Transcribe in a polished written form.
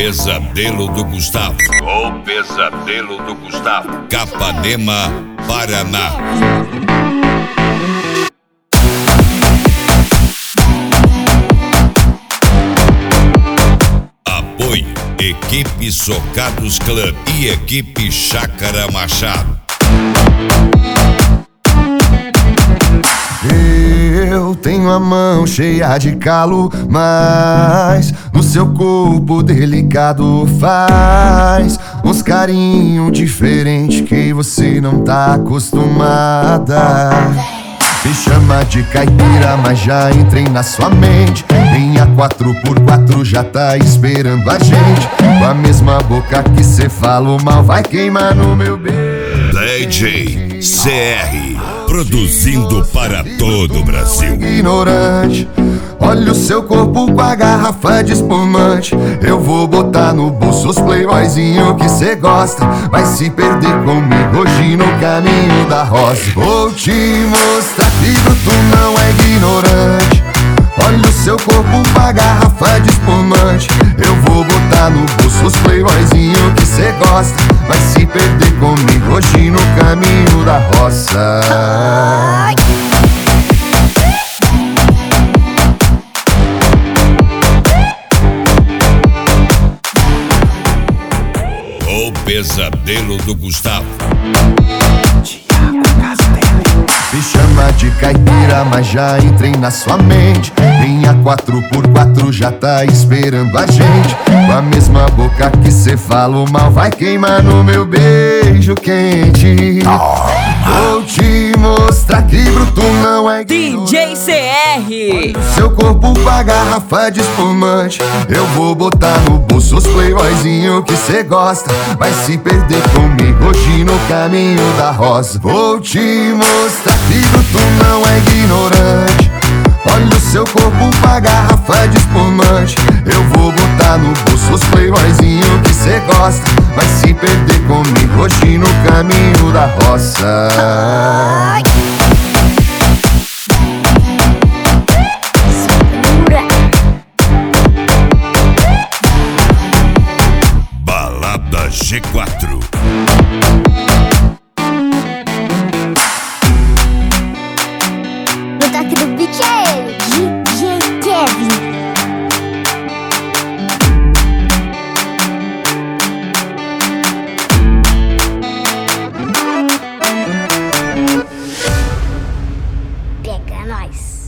Pesadelo do Gustavo. O Pesadelo do Gustavo. Capanema, Paraná. Apoio: Equipe Socados Club e Equipe Chácara Machado. Eu tenho a mão cheia de calo, mas no seu corpo delicado faz uns carinho diferente que você não tá acostumada. Me chama de caipira, mas já entrei na sua mente. Minha 4x4 já tá esperando a gente. Com a mesma boca que cê fala mal, vai queimar no meu beijo. DJ CR, produzindo para todo o Brasil. Ignorante, olha o seu corpo com a garrafa de espumante. Eu vou botar no bolso os playboyzinho que cê gosta. Vai se perder comigo hoje no caminho da roça. Vou te mostrar que tu não é ignorante. Olha o seu corpo com a garrafa de espumante. Eu vou botar no bolso os playboyzinho que cê gosta. Vai se perder comigo hoje no caminho da roça. O Pesadelo do Gustavo. Me chama de caipira, mas já entrei na sua mente. Minha 4x4 já tá esperando a gente. Com a mesma boca que cê fala mal, vai queimar no meu beijo quente. Vou te mostrar que bruto não é DJ CR. seu corpo com a garrafa de espumante. Eu vou botar no bolso os playboyzinho que cê gosta. Vai se perder comigo hoje no caminho da rosa. Vou te mostrar que tu não é ignorante. Olha o seu corpo com a garrafa de espumante. Eu vou botar no bolso os playboyzinho que cê gosta. Vai se perder comigo hoje no caminho da roça. Balada G4. No toque do beat é ele, DJ Kevin. Pega nós.